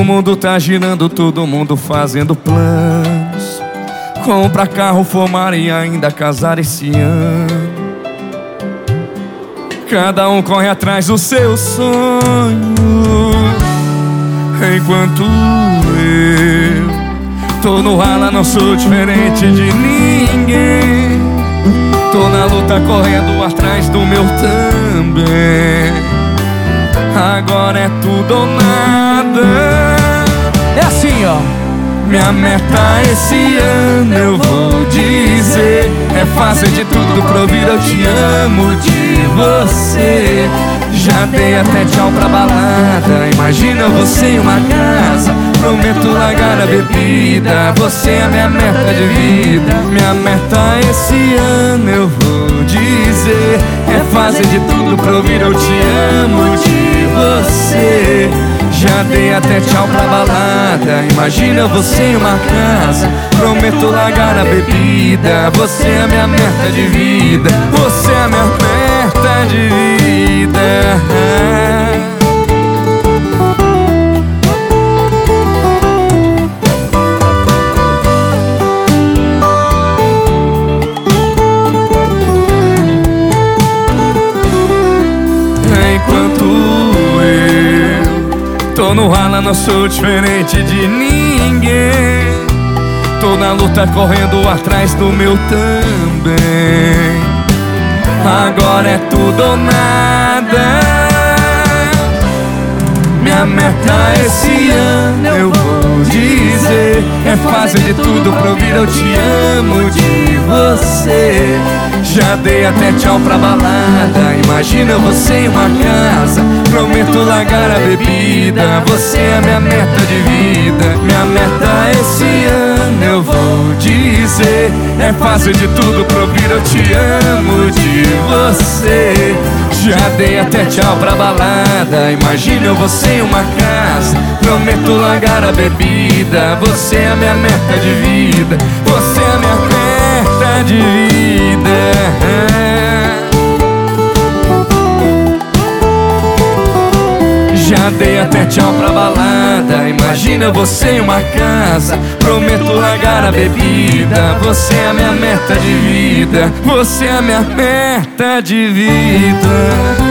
mundo tá girando, todo mundo fazendo planos. Comprar carro, formar e ainda casar esse ano. Cada um corre atrás do seu sonho, enquanto eu tô no rala, não sou diferente de ninguém. Tô na luta correndo atrás do meu também. Agora é tudo ou nada. É assim, ó. Minha meta esse ano eu vou dizer: é fazer de tudo pra ouvir eu te amo de você. Já dei até tchau pra balada, imagina você em uma casa. Prometo largar a bebida, você é a minha meta de vida. Minha meta esse ano eu vou dizer: é fazer de tudo pra ouvir eu te amo de você. Já dei até tchau pra balada, imagina você em uma casa. Prometo largar a bebida, você é a minha meta de vida. Você é a minha meta de vida. Enquanto eu tô no rala, não sou diferente de ninguém. Tô na luta correndo atrás do meu também. Agora é tudo ou nada. Minha meta esse ano eu vou dizer: é fazer de tudo pra ouvir eu te amo de você. Já dei até tchau pra balada, imagina você em uma casa. Prometo largar a bebida, você é a minha meta de vida. Minha meta esse ano eu vou dizer: é fazer de tudo pra ouvir eu te amo de você. Já dei até tchau pra balada, imagina você em uma casa. Prometo largar a bebida, você é a minha meta de vida. Você é a minha meta de vida. Já dei até tchau pra balada, imagina você em uma casa. Prometo largar a bebida, você é a minha meta de vida. Você é a minha meta de vida.